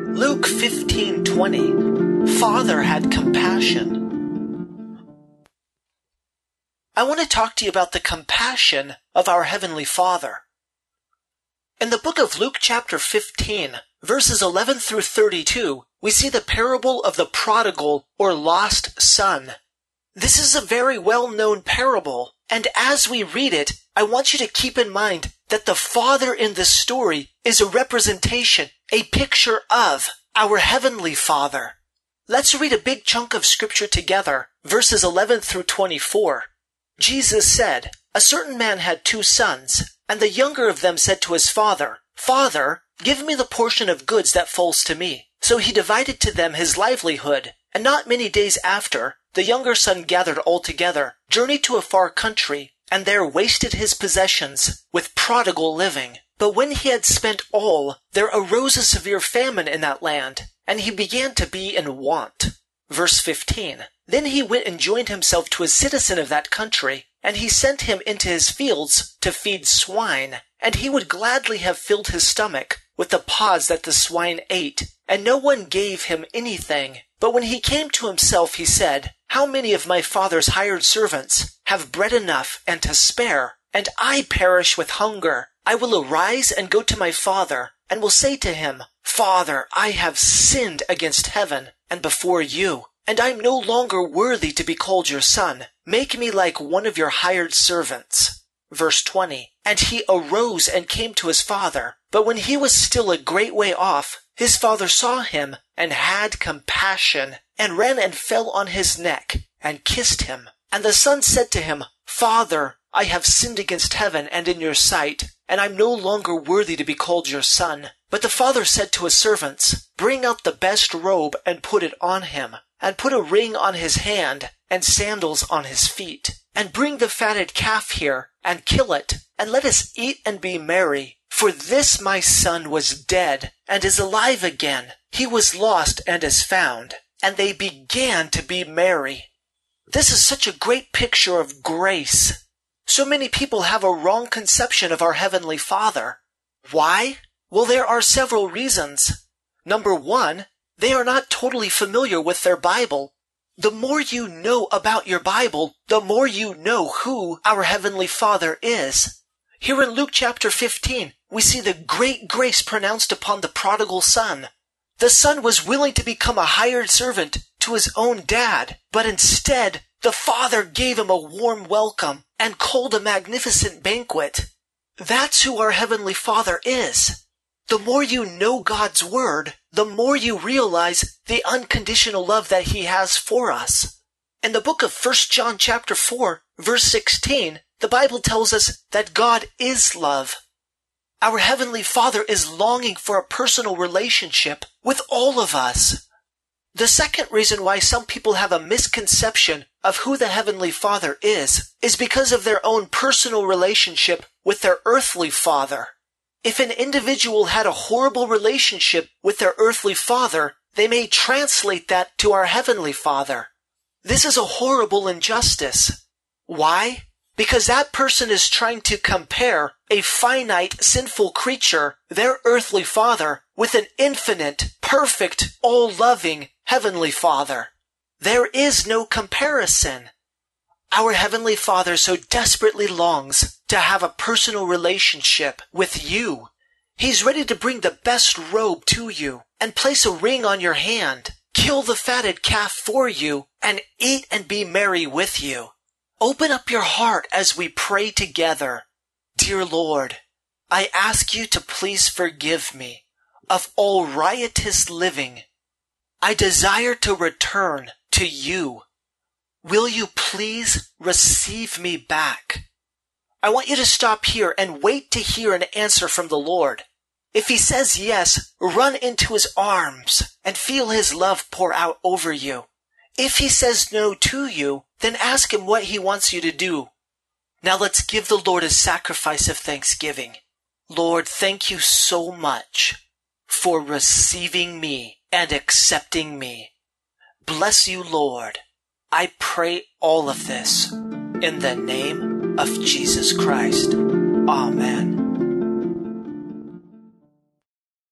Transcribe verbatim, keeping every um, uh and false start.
Luke fifteen twenty. Father had compassion. I want to talk to you about the compassion of our Heavenly Father. In the book of Luke chapter fifteen, verses eleven through thirty-two, we see the parable of the prodigal or lost son. This is a very well-known parable, and as we read it, I want you to keep in mind that the Father in this story is a representation, a picture of our Heavenly Father. Let's read a big chunk of scripture together, verses eleven through twenty-four. Jesus said, "A certain man had two sons, and the younger of them said to his father, 'Father, give me the portion of goods that falls to me.' So he divided to them his livelihood. And not many days after, the younger son gathered all together, journeyed to a far country, and there wasted his possessions with prodigal living. But when he had spent all, there arose a severe famine in that land, and he began to be in want." Verse fifteen. "Then he went and joined himself to a citizen of that country, and he sent him into his fields to feed swine. And he would gladly have filled his stomach with the pods that the swine ate, and no one gave him anything. But when he came to himself, he said, 'How many of my father's hired servants have bread enough and to spare, and I perish with hunger? I will arise and go to my father, and will say to him, Father, I have sinned against heaven and before you, and I am no longer worthy to be called your son. Make me like one of your hired servants.'" Verse twenty. "And he arose and came to his father. But when he was still a great way off, his father saw him and had compassion, and ran and fell on his neck and kissed him. And the son said to him, 'Father, I have sinned against heaven and in your sight, and I am no longer worthy to be called your son.' But the father said to his servants, 'Bring out the best robe and put it on him, and put a ring on his hand and sandals on his feet. And bring the fatted calf here, and kill it, and let us eat and be merry. For this my son was dead, and is alive again. He was lost and is found.' And they began to be merry." This is such a great picture of grace. So many people have a wrong conception of our Heavenly Father. Why? Well, there are several reasons. Number one, they are not totally familiar with their Bible. The more you know about your Bible, the more you know who our Heavenly Father is. Here in Luke chapter fifteen, we see the great grace pronounced upon the prodigal son. The son was willing to become a hired servant to his own dad, but instead, the father gave him a warm welcome and called a magnificent banquet. That's who our Heavenly Father is. The more you know God's Word, the more you realize the unconditional love that He has for us. In the book of First John chapter four, verse sixteen, the Bible tells us that God is love. Our Heavenly Father is longing for a personal relationship with all of us. The second reason why some people have a misconception of who the Heavenly Father is, is because of their own personal relationship with their earthly father. If an individual had a horrible relationship with their earthly father, they may translate that to our Heavenly Father. This is a horrible injustice. Why? Because that person is trying to compare a finite, sinful creature, their earthly father, with an infinite, perfect, all-loving Heavenly Father. There is no comparison. Our Heavenly Father so desperately longs to have a personal relationship with you. He's ready to bring the best robe to you and place a ring on your hand, kill the fatted calf for you, and eat and be merry with you. Open up your heart as we pray together. Dear Lord, I ask you to please forgive me of all riotous living. I desire to return to you. Will you please receive me back? I want you to stop here and wait to hear an answer from the Lord. If He says yes, run into His arms and feel His love pour out over you. If He says no to you, then ask Him what He wants you to do. Now let's give the Lord a sacrifice of thanksgiving. Lord, thank you so much for receiving me and accepting me. Bless you, Lord. I pray all of this in the name of Jesus Christ. Amen.